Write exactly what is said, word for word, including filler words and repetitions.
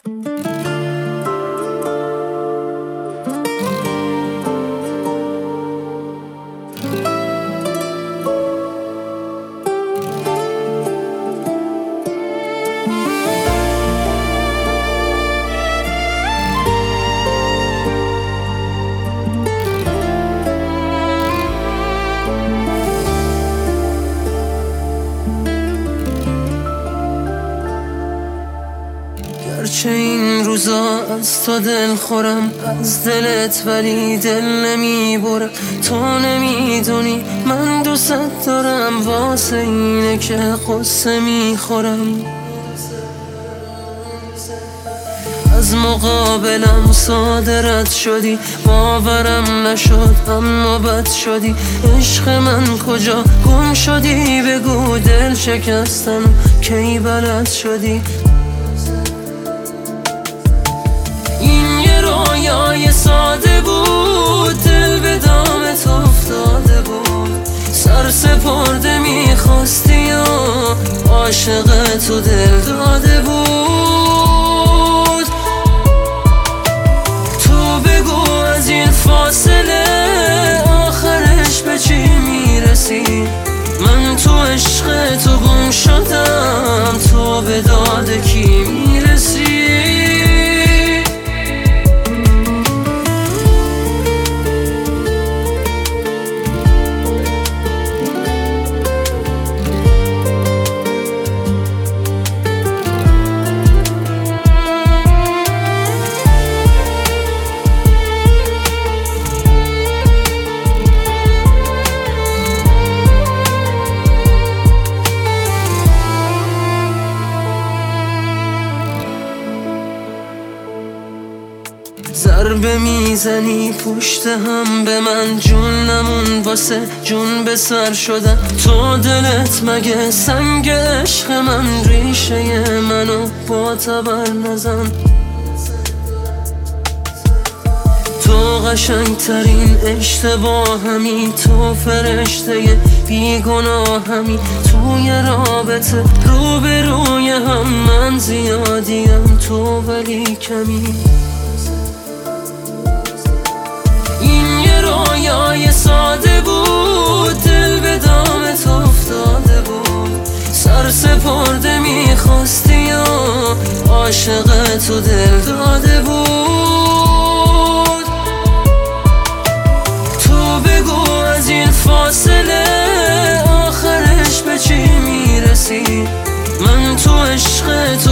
گرچه این روزا از تو دل خورم، از دلت ولی دل نمی برم. تو نمیدونی من دوست دارم، واسه اینه که قصه می خورم. از مقابلم صادرت شدی، باورم نشد اما بد شدی. عشق من کجا گم شدی؟ بگو دل شکستم کی بلد شدی؟ این یه رویای ساده بود، دل به دامت افتاده بود. سر سپرده میخواستی و عاشق تو دل داده بود. تو بگو از این فاصله آخرش به چی میرسی؟ من تو عشق تو گم شدم، تو به داد کی میرسی؟ ضربه میزنی پشت هم به من، جون نمون واسه جون به سر شدم. تو دلت مگه سنگ عشق من؟ ریشه منو با تبر نزن. تو قشنگ ترین اشتباهمی، تو فرشته بیگناهمی. توی رابطه رو به روی هم من زیادیم، تو ولی کمی. رویای ساده بود، دل به دامت افتاده بود. سر سپرده میخواستی و عاشق تو دل داده بود. تو بگو از این فاصله آخرش به چی میرسی؟ من تو عشق